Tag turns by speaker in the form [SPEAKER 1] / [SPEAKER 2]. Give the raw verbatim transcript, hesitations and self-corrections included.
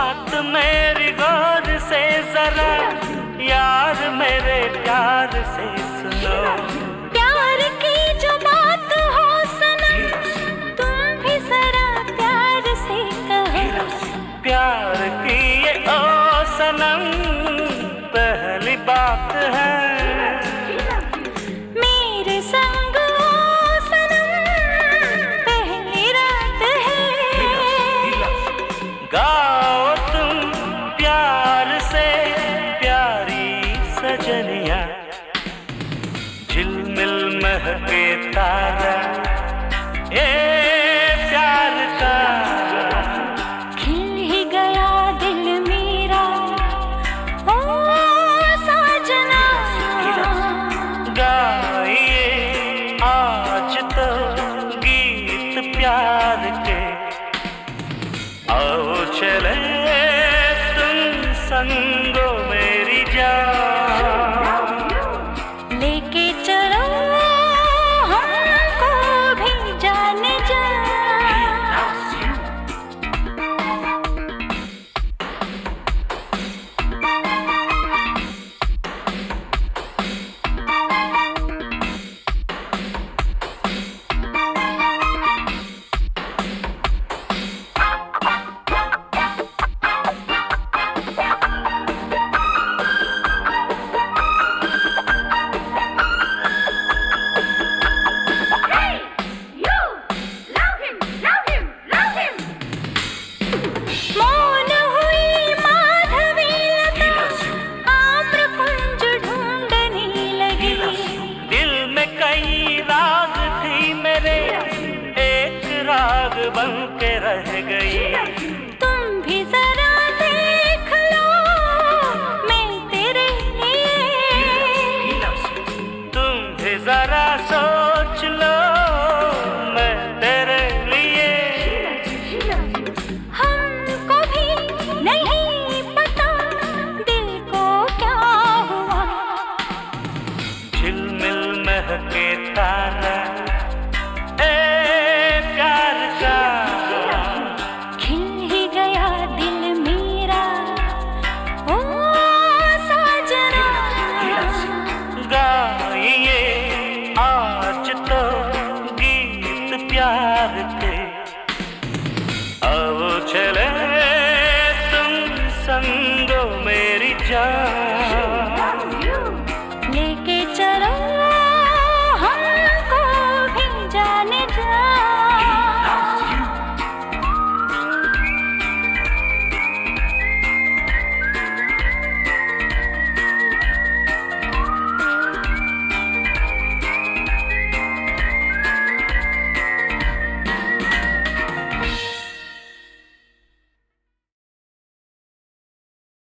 [SPEAKER 1] बात मेरी गौर से जरा यार मेरे प्यार से सुनो।
[SPEAKER 2] प्यार की जो बात हो सनम तुम भी जरा प्यार से कहो।
[SPEAKER 1] प्यार की ये ओ सनम पहली बात है
[SPEAKER 2] मेरे संग ओ सनम पहली रात है।
[SPEAKER 1] गाओ तुम प्यार से प्यारी सजनिया झिलमिल महके तारा ए प्यार का
[SPEAKER 2] खिल ही गया दिल मेरा ओ साजना।
[SPEAKER 1] गाइए आज तो गीत प्यार के आओ चले तुम संगो मेरी जान।
[SPEAKER 2] लेके चलो हमको भी जाने जा। मौन हुई माधवी लता आम्र कुंज ढूंढने लगी।
[SPEAKER 1] दिल में कई राग थी मेरे एक राग बन के रह गई।